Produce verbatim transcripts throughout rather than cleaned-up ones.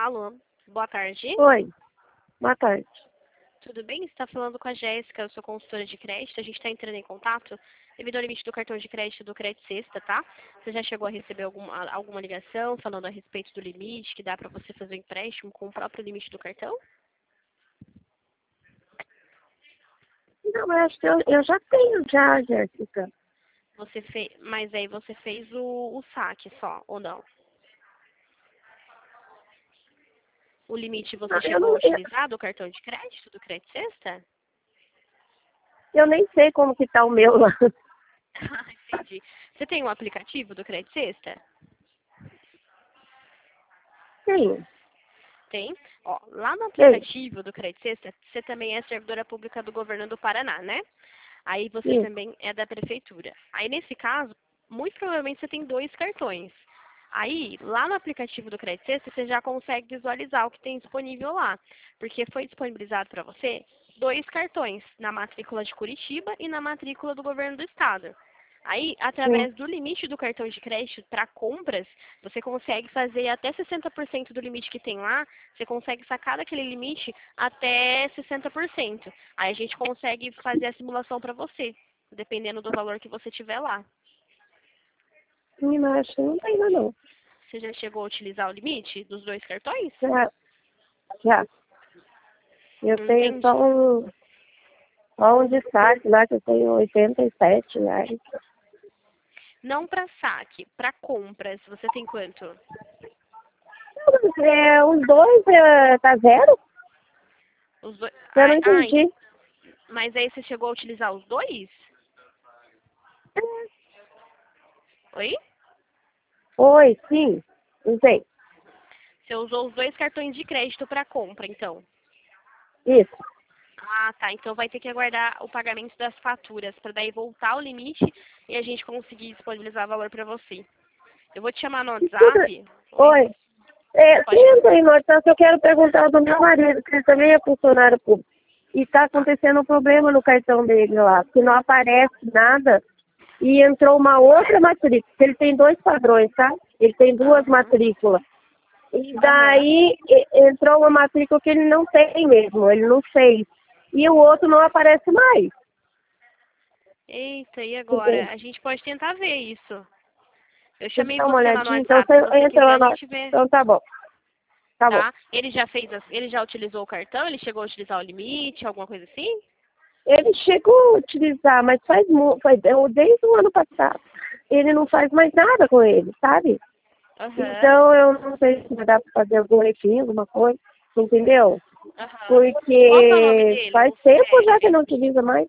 Alô, boa tarde. Oi, boa tarde. Tudo bem? Você está falando com a Jéssica, eu sou consultora de crédito. A gente está entrando em contato devido ao limite do cartão de crédito do Crédito Sexta, tá? Você já chegou a receber alguma, alguma ligação falando a respeito do limite que dá para você fazer o empréstimo com o próprio limite do cartão? Não, eu acho que eu, eu já tenho já, Jéssica. Você fez, mas aí você fez o, o saque só, ou não? O limite você Não, eu, chegou a não, eu, utilizar do cartão de crédito do Crédito Sexta? eu nem sei como que tá o meu lá. Ah, entendi. Você tem um aplicativo do Crédito Sexta? Sim, Tem. Ó, lá no sim, aplicativo do Crédito Sexta, você também é servidora pública do governo do Paraná, né? Aí você sim. também é da prefeitura. Aí nesse caso, muito provavelmente você tem dois cartões. Aí, lá no aplicativo do Crédito Sexta, você já consegue visualizar o que tem disponível lá. Porque foi disponibilizado para você dois cartões, na matrícula de Curitiba e na matrícula do governo do estado. Aí, Sim. através do limite do cartão de crédito para compras, você consegue fazer até sessenta por cento do limite que tem lá, você consegue sacar daquele limite até sessenta por cento. Aí a gente consegue fazer a simulação para você, dependendo do valor que você tiver lá. Menina, acho que não tem ainda não. Você já chegou a utilizar o limite dos dois cartões? Já, já. Eu Não tenho só entendi. um, só um destaque lá que eu tenho oitenta e sete reais. Não para saque, para compras, você tem quanto? É, os dois é, tá zero? Os dois. Eu não Ai, ai, entendi. mas aí você chegou a utilizar os dois? Oi? Oi, sim, usei. Você usou os dois cartões de crédito para compra, então. Isso. Ah, tá. Então vai ter que aguardar o pagamento das faturas para daí voltar o limite e a gente conseguir disponibilizar valor para você. Eu vou te chamar no Escuta, WhatsApp. Oi? oi. É, Pode falar. sim, irmão, só que eu quero perguntar do meu marido, que ele também é funcionário público. E está acontecendo um problema no cartão dele lá, que não aparece nada e entrou uma outra matrícula. Ele tem dois padrões, tá? Ele tem duas Aham. matrículas. E Aham. daí e- entrou uma matrícula que ele não tem mesmo, ele não fez. E o outro não aparece mais. Eita, e Entende? agora? A gente pode tentar ver isso. Eu Deixa eu chamei dar uma você lá no olhadinha. Então, WhatsApp. Se você você entra quiser, lá a no... gente vê. Então, tá bom. Tá bom. Tá? Ele já fez, as... ele já utilizou o cartão? Ele chegou a utilizar o limite, alguma coisa assim? Ele chegou a utilizar, mas faz, mu- faz desde o ano passado. Ele não faz mais nada com ele, sabe? Aham. Então eu não sei se vai dar para fazer algum refim, alguma coisa, entendeu? Aham. Qual que é o nome Porque dele? faz O tempo já que C P F? não utiliza mais.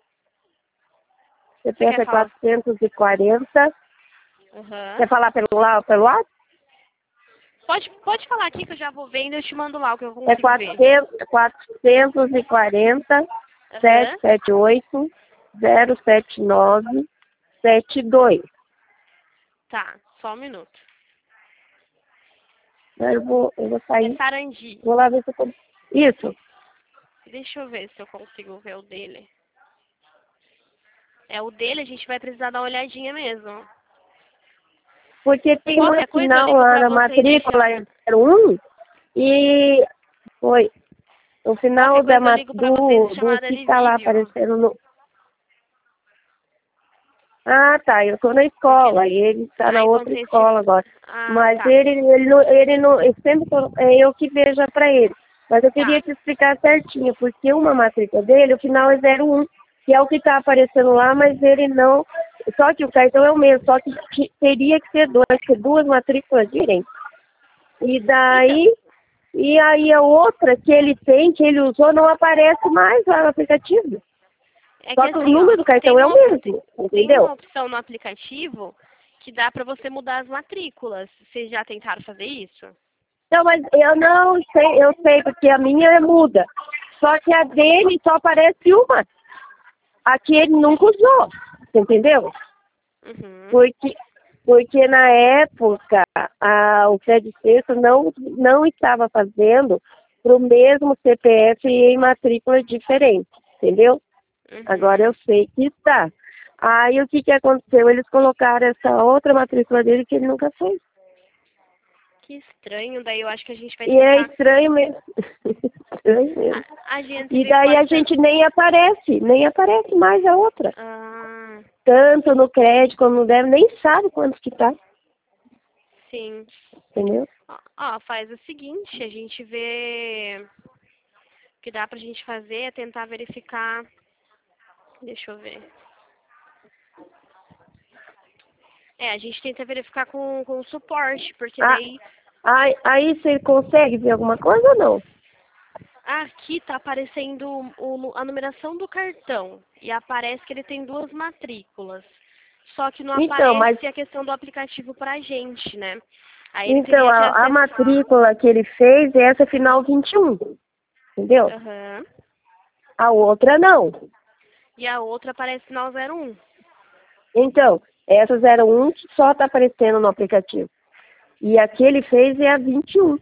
Você quer C P F é falar? quatrocentos e quarenta. Aham. Quer falar pelo lá, pelo WhatsApp? Pode, pode falar aqui que eu já vou vendo e eu te mando lá o que eu É consigo ver. quatrocentos, quatrocentos e quarenta, Aham. setecentos e setenta e oito, zero sete nove sete dois. Tá, só um minuto. Eu vou, eu vou É sair, Sarandi. vou lá ver se eu tô... Isso. Deixa eu ver se eu consigo ver o dele. É, o dele a gente vai precisar dar uma olhadinha mesmo. Porque tem uma Qualquer coisa eu final ligo lá pra na você e matrícula deixa... é zero um e foi. O Qualquer final da, coisa eu ma- ligo pra você e do, deixa do chamada que de tá lá vídeo. aparecendo no. Ah, tá. Eu tô na Porque... escola e ele está na Aí quando outra você estiver... escola agora. Ah, Mas tá. ele, ele, não, ele não. Eu sempre tô- é eu que vejo pra ele. Mas eu queria Tá. te explicar certinho, porque uma matrícula dele, o final é zero um, que é o que tá aparecendo lá, mas ele não. Só que o cartão é o mesmo, só que que teria que ser dois, que duas matrículas diferentes. E Então, daí, e aí a outra que ele tem, que ele usou, não aparece mais lá no aplicativo. é que Só que o assim, ó, número do tem cartão é o uma, mesmo, tem entendeu? uma opção no aplicativo que dá pra você mudar as matrículas. Vocês já tentaram fazer isso? Não, mas eu não sei, eu sei, porque a minha é muda. Só que a dele só aparece uma. A que ele nunca usou, você entendeu? Uhum. Porque, porque na época a, o Crédito Sexta não, não estava fazendo para o mesmo C P F em matrícula diferente, entendeu? Agora Uhum. eu sei que está. Aí o que, que aconteceu? Eles colocaram essa outra matrícula dele que ele nunca fez. Que estranho, daí eu acho que a gente vai E é tentar... estranho mesmo. Estranho mesmo. A, a gente E vê daí a pode ser- gente nem aparece, nem aparece mais a outra. Ah, Tanto no crédito como no débito, nem sabe quanto que tá, sim. entendeu? Ó, ó, faz o seguinte, a gente vê... O que dá pra gente fazer é tentar verificar... Deixa eu ver. É, a gente tenta verificar com, com o suporte, porque Ah, daí aí, aí você consegue ver alguma coisa ou não? aqui tá aparecendo o, a numeração do cartão e aparece que ele tem duas matrículas. Só que não Então, mas aparece a questão do aplicativo pra gente, né? Aí ele então teria que a, a acessar. matrícula que ele fez é essa final vinte e um, entendeu? Aham. A outra não. E a outra aparece final zero um. Então, essa zero um que só está aparecendo no aplicativo. E a que ele fez é a vinte e um.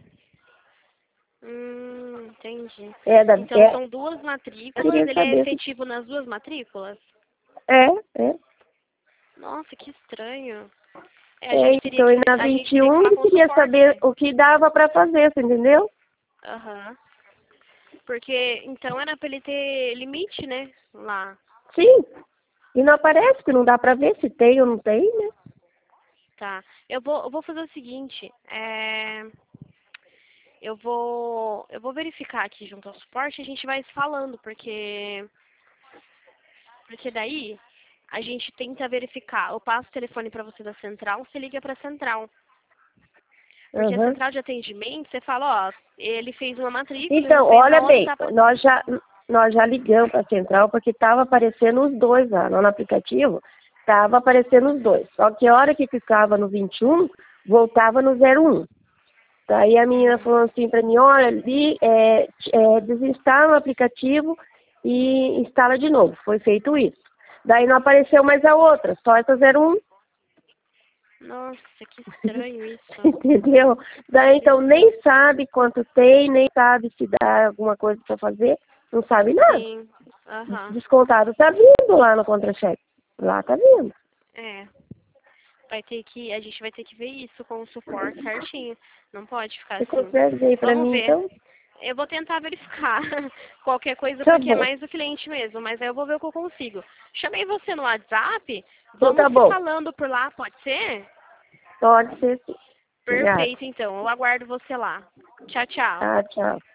Hum, entendi. É da, Então é, são duas eu matrículas, queria ele é saber se... efetivo nas duas matrículas? É, é. Nossa, que estranho. É, a É, gente teria então, que e ver- na a gente vinte e teria que um falar eu com o queria saber suporte. o que dava para fazer, você entendeu? Aham. Porque então era pra ele ter limite, né? Lá. Sim. E não aparece, que não dá para ver se tem ou não tem, né? Tá. Eu vou, eu vou fazer o seguinte, é, eu vou, eu vou verificar aqui junto ao suporte e a gente vai se falando, porque, porque daí a gente tenta verificar. Eu passo o telefone para você da central, você liga para a central. Porque a Uhum. central de atendimento, você fala, ó, ele fez uma matrícula e não Então, fez a olha outra, bem, tá pra... nós já, nós já ligamos para a central porque estava aparecendo os dois lá no aplicativo, estava aparecendo os dois. Só que a hora que ficava no vinte e um, voltava no zero um. Daí a menina falou assim para mim, olha, ali, é, é, desinstala o aplicativo e instala de novo. Foi feito isso. Daí não apareceu mais a outra, só essa zero um. Nossa, que estranho isso. Entendeu? Daí então nem sabe quanto tem, nem sabe se dá alguma coisa para fazer, não sabe nada. Sim, aham, Descontado tá vindo lá no contra-cheque. Lá tá vindo. é. Vai ter que, a gente vai ter que ver isso com o suporte certinho. Não pode ficar Você assim. consegue ver aí pra Vamos mim ver. então? Eu vou tentar verificar qualquer coisa, Tá porque é bom. mais do cliente mesmo, mas aí eu vou ver o que eu consigo. Chamei você no WhatsApp, Então tá vamos se bom. falando por lá, pode ser? Pode ser sim. Obrigada. Perfeito, então. Eu aguardo você lá. Tchau, tchau. Tá, tchau.